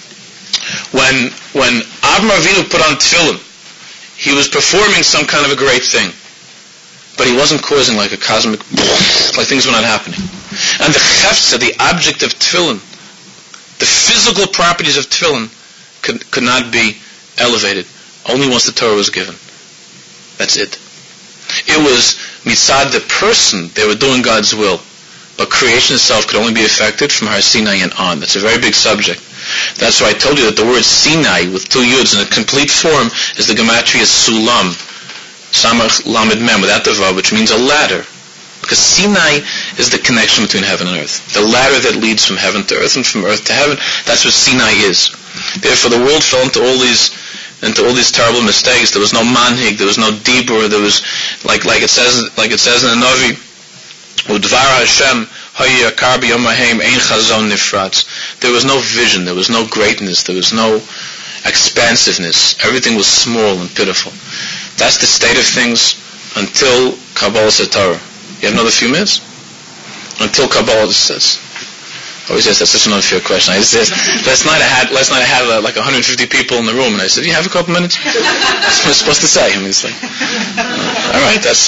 when Avram Avinu put on tefillin, he was performing some kind of a great thing. But he wasn't causing like a cosmic, like things were not happening. And the chefsa, the object of tefillin, the physical properties of tefillin could not be elevated. Only once the Torah was given. That's it. It was mitzad the person, they were doing God's will. But creation itself could only be affected from Har Sinai and on. That's a very big subject. That's why I told you that the word Sinai with 2 yuds in a complete form is the gematria sulam. Samach Lamed Mem, without the Vav, which means a ladder. Because Sinai is the connection between heaven and earth. The ladder that leads from heaven to earth and from earth to heaven, that's what Sinai is. Therefore the world fell into all these terrible mistakes. There was no manhig, there was no dibur, there was, like it says in the Navi, Udvar Hashem, Hayakar b'yomahem ein chazon nifratz. There was no vision, there was no greatness, there was no expansiveness. Everything was small and pitiful. That's the state of things until Kabbalah Torah. You have another few minutes? Until Kabbalah says. Always says that's such an unfair question. I said last night I had like 150 people in the room, and I said, "You have a couple minutes?" That's what I'm supposed to say. I mean, it's like, all right, that's.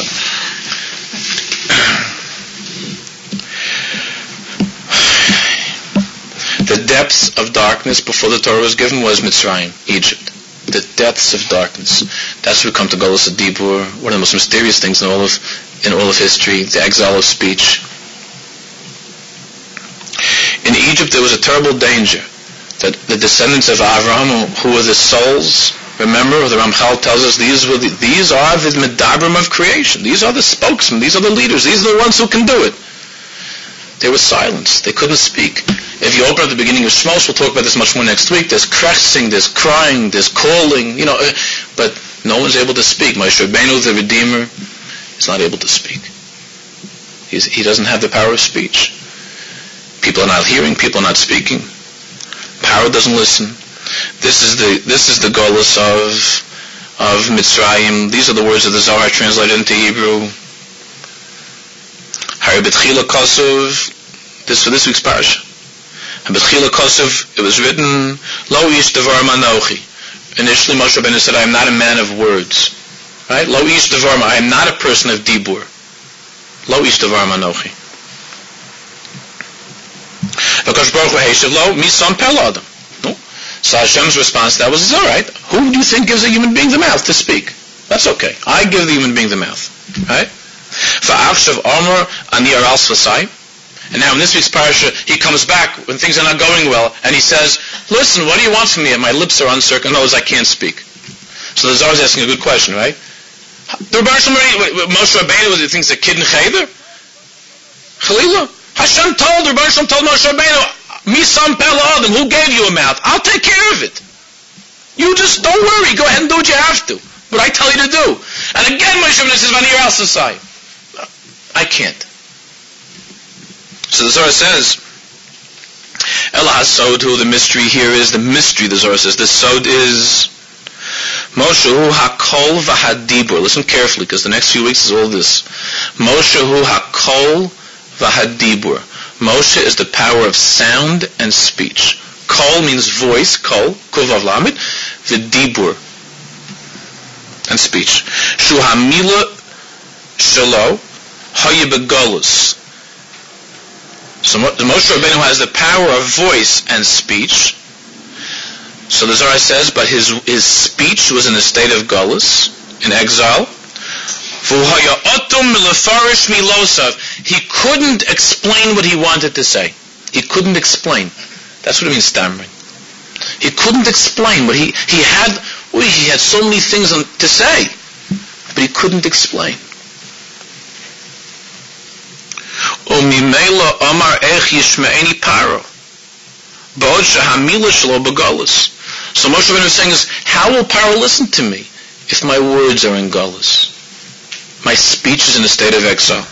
The depths of darkness before the Torah was given was Mitzrayim, Egypt. The depths of darkness. That's where we come to Golus Dibur, one of the most mysterious things in all of history, the exile of speech. In Egypt there was a terrible danger that the descendants of Avraham, who were the souls, remember, the Ramchal tells us these are the medabrim of creation. These are the spokesmen. These are the leaders. These are the ones who can do it. They were silenced. They couldn't speak. If you open up the beginning of Shmos, we'll talk about this much more next week. There's crashing, there's crying, there's calling, but no one's able to speak. Moshe Rabbeinu, the Redeemer, is not able to speak. He doesn't have the power of speech. People are not hearing. People are not speaking. Power doesn't listen. This is the Golus of Mitzrayim. These are the words of the Zohar translated into Hebrew. Hari B'tchila Kosov. This for this week's parasha. B'tchila Kosov. It was written, Lo ish devar manochi. Initially, Moshe Rabbeinu said, I am not a man of words. Right? Lo ish devar. I am not a person of dibur. Lo ish devar manochi. V'kosh Baruch Hu Heshiv Lo misam pel adam. So Hashem's response to that was, all right, who do you think gives a human being the mouth to speak? That's okay. I give the human being the mouth. Right? V'achshav Omer ani aral svasai. And now in this week's parasha, he comes back when things are not going well, and he says, listen, what do you want from me? And my lips are uncertain. In other words, I can't speak. So the Zohar is asking a good question, right? Moshe Rabbeinu thinks a kid in Cheder? Chalila? Hashem told Moshe Rabbeinu, Misam Pel Adam, who gave you a mouth? I'll take care of it. You just don't worry. Go ahead and do what you have to. What I tell you to do. And again, Moshe Rabbeinu says, Vanir al Sasai. I can't. So the Zohar says, Ela HaSod, who the mystery here is, the Zohar says, the Sod is Moshe hu HaKol V'Hadibur. Listen carefully, because the next few weeks is all this. Moshe hu HaKol V'Hadibur. Moshe is the power of sound and speech. Kol means voice, kol, kuvav lamed, v'dibur, and speech. Shu hamila shelo haya begolus. So Moshe Rabbeinu has the power of voice and speech. So the Zohar says, but his speech was in a state of golus, in exile. He couldn't explain what he wanted to say. He couldn't explain. That's what it means, stammering. He couldn't explain what he had. He had so many things to say, but he couldn't explain. So Moshe Rabbeinu is saying is, how will Paro listen to me if my words are in Golus? My speech is in a state of exile.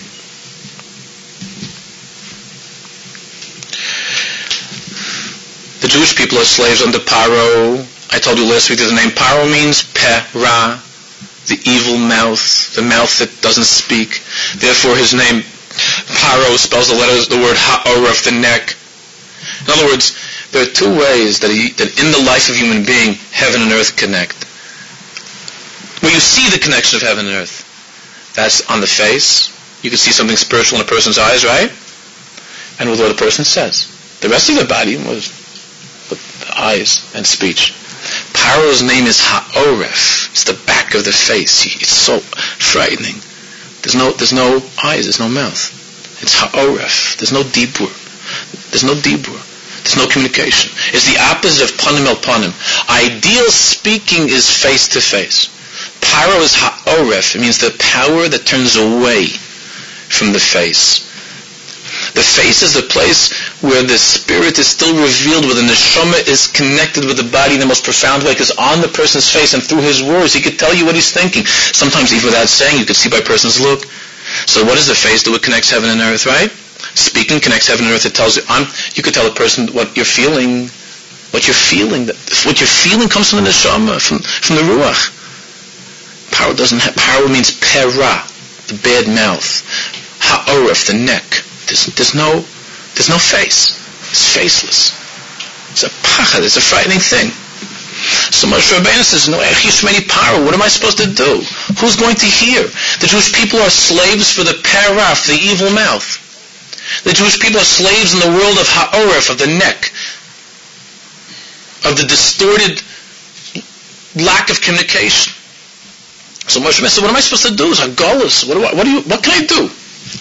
The Jewish people are slaves under Paro. I told you last week that the name Paro means Pera, the evil mouth, the mouth that doesn't speak. Therefore his name Paro spells the word Ha'oraf, the neck. In other words, there are two ways that in the life of a human being, heaven and earth connect. Where you see the connection of heaven and earth. That's on the face. You can see something spiritual in a person's eyes, right? And with what a person says. The rest of the body was with the eyes and speech. Paro's name is Ha'oref. It's the back of the face. It's so frightening. There's no eyes, there's no mouth. It's Ha'oref. There's no dibur. There's no communication. It's the opposite of panim el panim. Ideal speaking is face to face. Paro is ha'oref. It means the power that turns away from the face. The face is the place where the spirit is still revealed, where the neshama is connected with the body in the most profound way, because on the person's face and through his words, he could tell you what he's thinking. Sometimes even without saying, you could see by a person's look. So what does the face do? It connects heaven and earth, right? Speaking connects heaven and earth. It tells you, you could tell a person what you're feeling. What you're feeling comes from the neshama, from the ruach. Power means pera, the bad mouth. Ha'oref, the neck. There's no face. It's faceless. It's a pachad. It's a frightening thing. So Moshe Rabbeinu says, no, Paro, what am I supposed to do? Who's going to hear? The Jewish people are slaves for the paraf, the evil mouth. The Jewish people are slaves in the world of ha'oref, of the neck, of the distorted lack of communication. So Moshe said, what am I supposed to do? It's Hagolus. What can I do?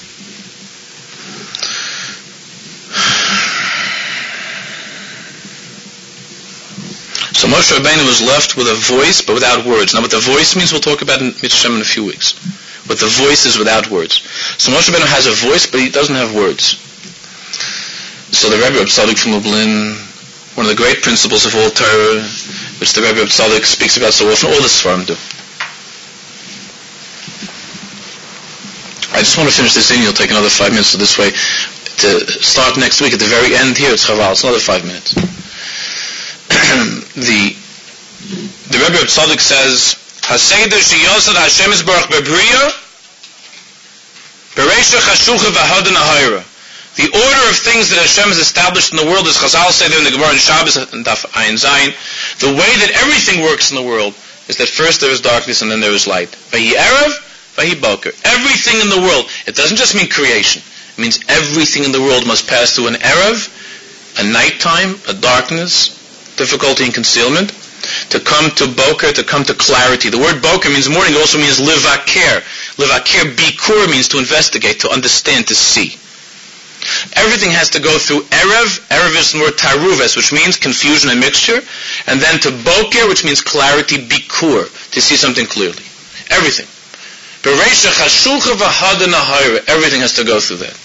So Moshe Rabbeinu was left with a voice but without words. Now what the voice means we'll talk about in Mitzvah in a few weeks. What the voice is without words. So Moshe Rabbeinu has a voice but he doesn't have words. So the Rebbe Reb Tzadok from Lublin, one of the great principles of all Torah, which the Rebbe Reb Tzadok speaks about so often, all the Sfarim do. I just want to finish this in. You'll take another 5 minutes, so this way to start next week at the very end here, it's Chaval, it's another 5 minutes. The Rebbe Reb Tzadok says, Haseder sheyosad Hashem Yisbarach bebriya, bereisha chashucha v'hadin ahayra. The order of things that Hashem has established in the world, as Chazal say there in the Gemara in Shabbos and Daf Ayin Zayin, the way that everything works in the world is that first there is darkness and then there is light. Vahi erev, vahi boker. Everything in the world. It doesn't just mean creation. It means everything in the world must pass through an erev, a nighttime, a darkness, difficulty and concealment, to come to boker, to come to clarity. The word boker means morning, it also means livakir. Livakir, bikur, means to investigate, to understand, to see. Everything has to go through erev. Erev is the word taruves, which means confusion and mixture, and then to boker, which means clarity, bikur, to see something clearly. Everything. Everything has to go through that.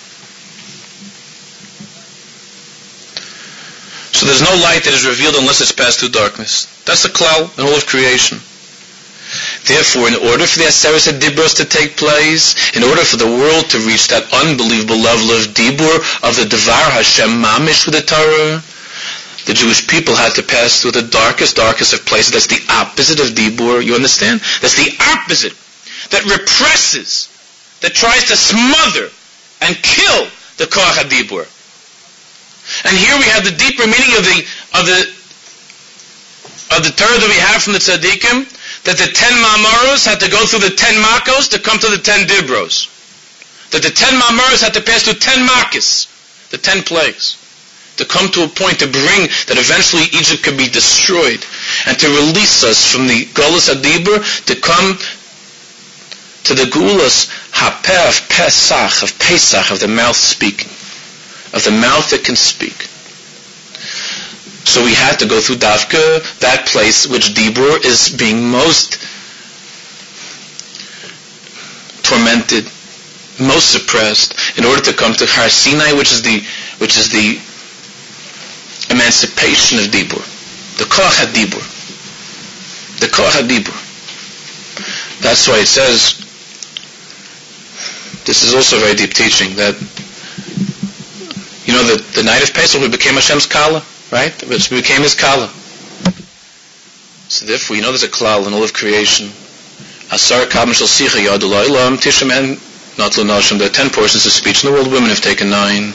So there's no light that is revealed unless it's passed through darkness. That's the klal in all of creation. Therefore, in order for the Aseret Dibros to take place, in order for the world to reach that unbelievable level of Dibur, of the Devar Hashem Mamish with the Torah, the Jewish people had to pass through the darkest of places. That's the opposite of Dibur, you understand? That's the opposite. That represses, that tries to smother and kill the Koach HaDibur. And here we have the deeper meaning of the Torah that we have from the Tzaddikim, that the 10 Ma'amaros had to go through the 10 Makos to come to the 10 Dibros. That the 10 Ma'amaros had to pass through 10 Makis, the 10 plagues, to come to a point to bring that eventually Egypt could be destroyed, and to release us from the Golus HaDibur, to come to the Gulas Hapeh of Pesach, of the mouth speaking, of the mouth that can speak. So we had to go through Davka, that place which Dibur is being most tormented, most suppressed, in order to come to Har Sinai, which is the emancipation of Dibur, the Koach HaDibur, the Koach HaDibur. That's why it says, this is also very deep teaching, that the night of Pesach we became Hashem's Kala, right? It became His Kala. So therefore, there's a klal in all of creation. Asar kabim shel sicha yadu la'ilam tishem en not l'noshim. There are 10 portions of speech in the world. Women have taken 9.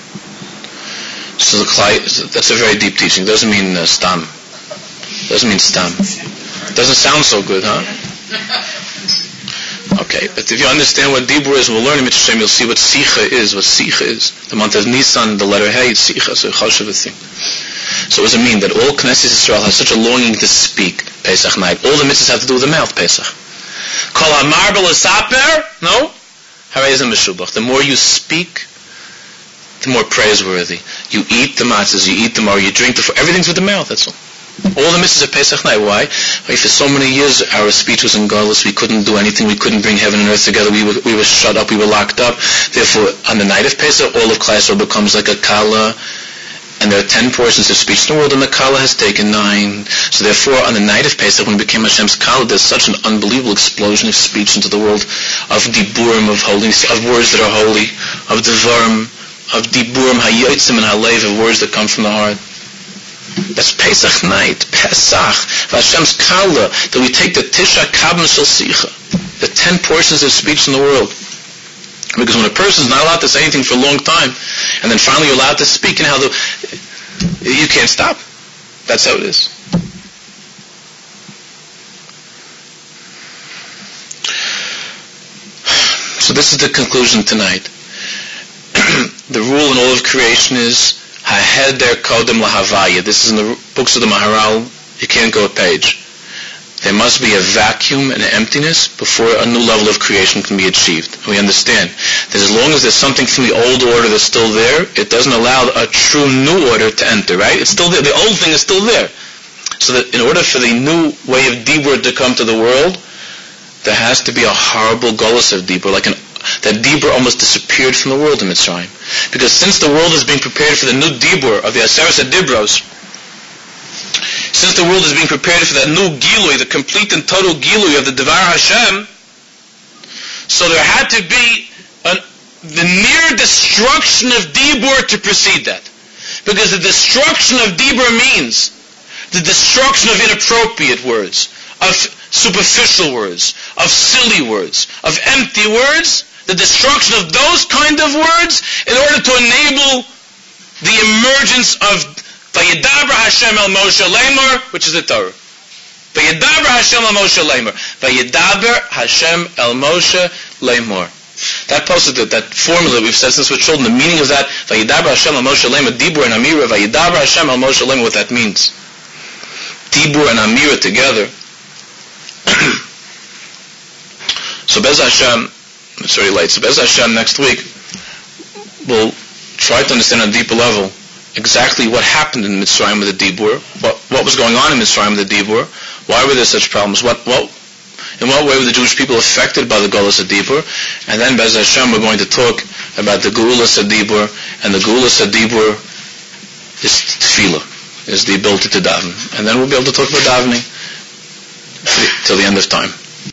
So that's a very deep teaching. It doesn't mean stam. Doesn't mean stam. Doesn't sound so good, huh? Okay, but if you understand what Dibur is, we'll learn in Mitzvah, you'll see what Sicha is. The month of Nisan, the letter Hey, Sicha, so Choshev thing. So what does it mean? That all Knesset Yisrael has such a longing to speak Pesach night. All the mitzvahs have to do with the mouth, Pesach. Kol hamar b'lesaper, no? Harei meshubach. The more you speak, the more praiseworthy. You eat the matzahs, you eat the mar, you drink everything's with the mouth, that's all. All the mitzvahs of Pesach night. Why? For so many years our speech was in Galus. We couldn't do anything. We couldn't bring heaven and earth together. We were shut up. We were locked up. Therefore, on the night of Pesach, all of Klal Yisrael becomes like a Kala. And there are 10 portions of speech in the world, and the Kala has taken 9. So therefore, on the night of Pesach, when it became Hashem's Kala, there's such an unbelievable explosion of speech into the world, of Diburim, of holiness, of words that are holy, of Devarim, of Diburim, Hayotzim and Halev, of words that come from the heart. That's Pesach night, Pesach, Hashem's Kala, that we take the Tisha Kabim Shel Sicha, the 10 portions of speech in the world. Because when a person is not allowed to say anything for a long time, and then finally you're allowed to speak, and you can't stop. That's how it is. So this is the conclusion tonight. The rule in all of creation is Haheder Kodem Lahavaya. This is in the books of the Maharal. You can't go a page. There must be a vacuum and an emptiness before a new level of creation can be achieved. And we understand that as long as there's something from the old order that's still there, it doesn't allow a true new order to enter, right? It's still there. The old thing is still there. So that in order for the new way of Dibur to come to the world, there has to be a horrible gullus of Dibur, that Dibur almost disappeared from the world in Mitzrayim. Because since the world is being prepared for the new Dibur of the Aseres HaDibros, since the world is being prepared for that new Gilui, the complete and total Gilui of the Devar Hashem, so there had to be the near destruction of Dibur to precede that. Because the destruction of Dibur means the destruction of inappropriate words, of superficial words, of silly words, of empty words, the destruction of those kind of words in order to enable the emergence of Vayedaber Hashem el Moshe Lemor, which is the Torah. Vayedaber Hashem el Moshe Lemor. Vayedaber Hashem el Moshe Lemor. That posted that formula we've said since we're children, the meaning of that, Vayedaber Hashem el Moshe Lemor, Dibur and Amira, Vayedaber Hashem el Moshe Lemor, what that means. Dibur and Amira together. So Bez Hashem, it's very late, so Bez Hashem next week, we'll try to understand on a deeper level exactly what happened in Mitzrayim with the Dibur, what was going on in Mitzrayim with the Dibur, why were there such problems, in what way were the Jewish people affected by the Gulas of Dibur, and then Bez Hashem we're going to talk about the Geulas of Dibur, and the Geulas of Dibur is Tefillah, is the ability to daven, and then we'll be able to talk about davening till the end of time.